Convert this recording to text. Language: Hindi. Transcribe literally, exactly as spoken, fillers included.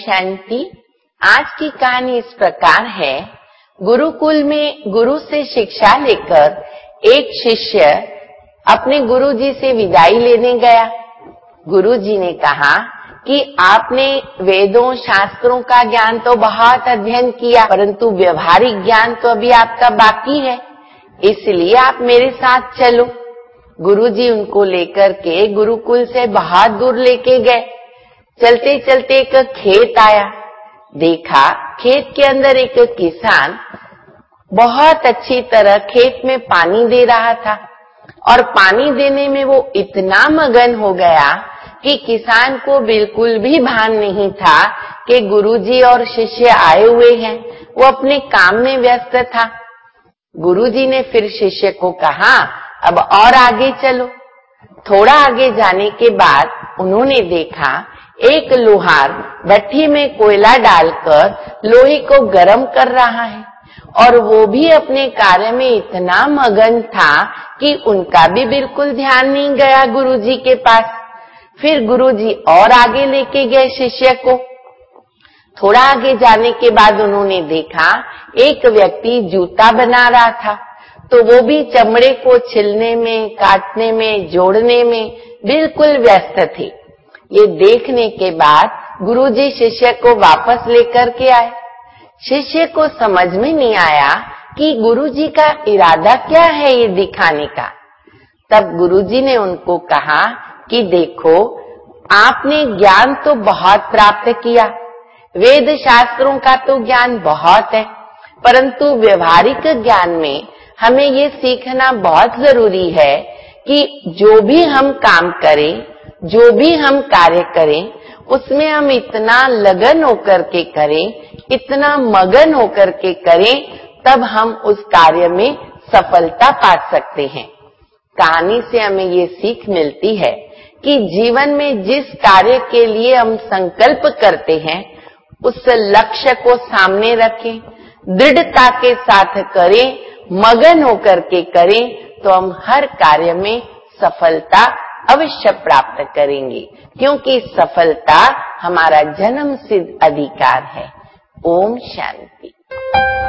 शांति। आज की कहानी इस प्रकार है। गुरुकुल में गुरु से शिक्षा लेकर एक शिष्य अपने गुरुजी से विदाई लेने गया। गुरुजी ने कहा कि आपने वेदों शास्त्रों का ज्ञान तो बहुत अध्ययन किया, परंतु व्यवहारिक ज्ञान तो अभी आपका बाकी है, इसलिए आप मेरे साथ चलो। गुरुजी उनको लेकर के गुरुकुल से बहुत दूर लेके गए। चलते चलते एक खेत आया। देखा खेत के अंदर एक किसान बहुत अच्छी तरह खेत में पानी दे रहा था और पानी देने में वो इतना मगन हो गया कि किसान को बिल्कुल भी भान नहीं था कि गुरुजी और शिष्य आए हुए हैं। वो अपने काम में व्यस्त था। गुरुजी ने फिर शिष्य को कहा, अब और आगे चलो। थोड़ा आगे जाने के बाद उन्होंने देखा एक लोहार भट्ठी में कोयला डालकर लोहे को गर्म कर रहा है और वो भी अपने कार्य में इतना मगन था कि उनका भी बिल्कुल ध्यान नहीं गया गुरुजी के पास। फिर गुरुजी और आगे लेके गए शिष्य को। थोड़ा आगे जाने के बाद उन्होंने देखा एक व्यक्ति जूता बना रहा था, तो वो भी चमड़े को छिलने में, काटने में, जोड़ने में बिल्कुल व्यस्त थे। ये देखने के बाद गुरुजी शिष्य को वापस लेकर के आए। शिष्य को समझ में नहीं आया कि गुरुजी का इरादा क्या है ये दिखाने का। तब गुरुजी ने उनको कहा कि देखो, आपने ज्ञान तो बहुत प्राप्त किया, वेद शास्त्रों का तो ज्ञान बहुत है, परंतु व्यवहारिक ज्ञान में हमें ये सीखना बहुत जरूरी है कि जो भी हम काम करें, जो भी हम कार्य करें, उसमें हम इतना लगन होकर के करें, इतना मगन होकर के करें, तब हम उस कार्य में सफलता पा सकते हैं। कहानी से हमें ये सीख मिलती है कि जीवन में जिस कार्य के लिए हम संकल्प करते हैं, उस लक्ष्य को सामने रखें, दृढ़ता के साथ करें, मगन होकर के करें, तो हम हर कार्य में सफलता अवश्य प्राप्त करेंगे, क्योंकि सफलता हमारा जन्म सिद्ध अधिकार है। ओम शांति।